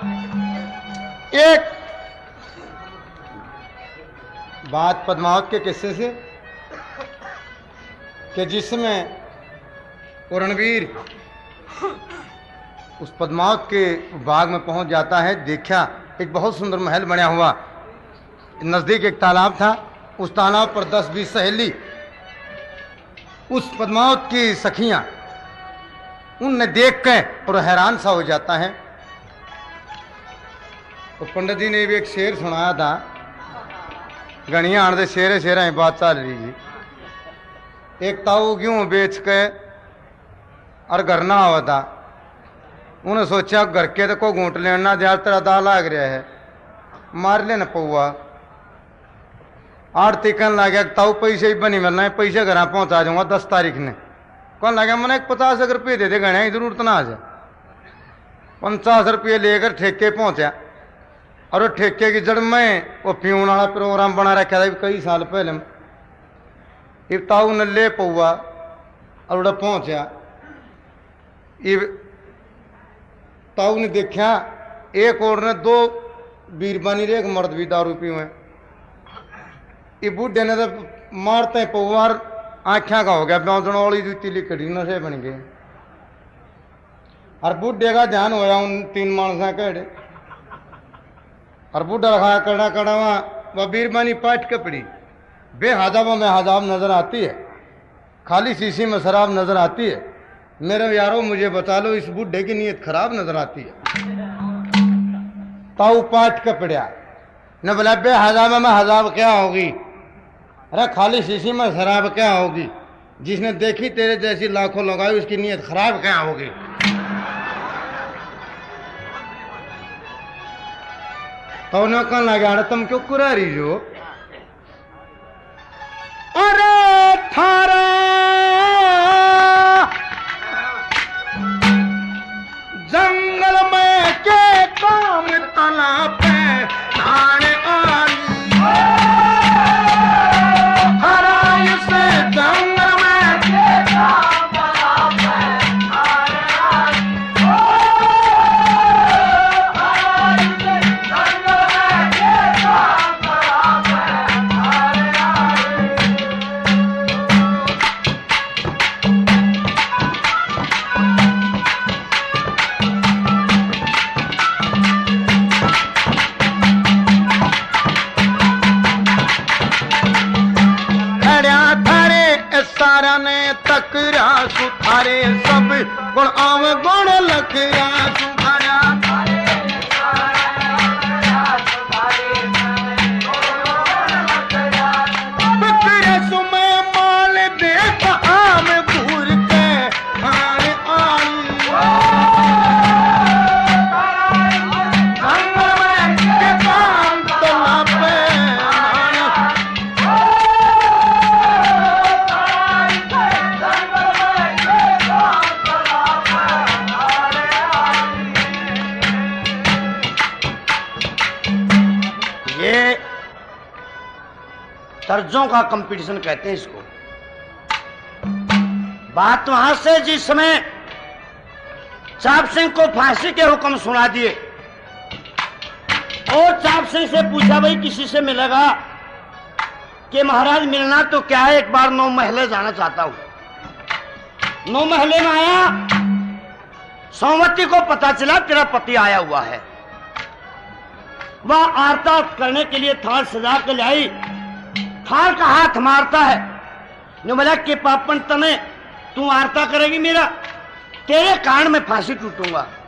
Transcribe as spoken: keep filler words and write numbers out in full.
एक बात पद्मावत के किस्से से कि जिसमें रणवीर उस पद्मावत के बाग में पहुंच जाता है। देखा एक बहुत सुंदर महल बना हुआ, नजदीक एक तालाब था, उस तालाब पर दस बीस सहेली उस पद्मावत की सखियां उनने देख के और हैरान सा हो जाता है। तो पंडित जी ने भी एक शेर सुनाया था, गणिया आने शेरे शेर बात चल रही जी। एक ताऊ क्यों बेच के और घर ना आवा था, उन्हें सोचा घर के तो को घूट लेना दया तेरा दा लाग रहा है, मार लेना पौआ। आठ तिकन लग गया ताऊ पैसे ही बनी मिलना है, पैसे घर पहुंचा दूंगा दस तारीख ने। कौन लगा मैंने एक पचास रुपये दे दे गणे जरूरत ना आ जाए। पचास रुपये लेकर ठेके पहुंचा और ठेके की जड़ में वो पीऊन वाला प्रोग्राम बना रखा था कई साल पहले। इब ताऊ ने ले पौआ और उड़ा पहुंचा। इब ताऊ ने देखा एक और ने दो बीरबानी रे एक मर्द भी दारू पीवे। ये बूढ़े ने तो मारते पौआ आख्या का हो गया ब्याजन वाली जूती लिखड़ी नशे बन गए। और बूढ़े का ध्यान होया उन तीन मानसा कड़े और बूढ़ा रखा कड़ा कड़ा वहां वह बीरबानी पाट के पड़ी। बेहजाबों में हजाब नजर आती है, खाली शीशी में शराब नजर आती है। मेरे यारों मुझे बता लो इस बूढ़े की नीयत खराब नजर आती है। ताऊ पाट के पड़ा न बोला बेहजाबों में हजाब क्या होगी, अरे खाली शीशी में शराब क्या होगी, जिसने देखी तेरे जैसी लाखों लगाई उसकी नीयत खराब क्या होगी। तो उन्हें कहने लगा तुम क्यों कुरा रही हो, अरे थारा जंगल में के काम तालाब पे थाने तकरा सुधारे सब गुण आव गुण लखया सुधारा बकरे सुमे माल दे आम भूर के खाने आली जंगल में के काम तला पे तर्जों का कंपटीशन कहते हैं इसको। बात वहां से जिस समय चाप सिंह को फांसी के हुक्म सुना दिए और चाप सिंह से पूछा भाई किसी से मिलेगा कि महाराज मिलना तो क्या है, एक बार नौ महले जाना चाहता हूं। नौ महले में आया, सोमवती को पता चला तेरा पति आया हुआ है। वह आरता करने के लिए थाल सजा के लाई, थाल का हाथ मारता है जो बोला कि पापन तने तू आरता करेगी मेरा, तेरे कारण में फांसी टूटूंगा।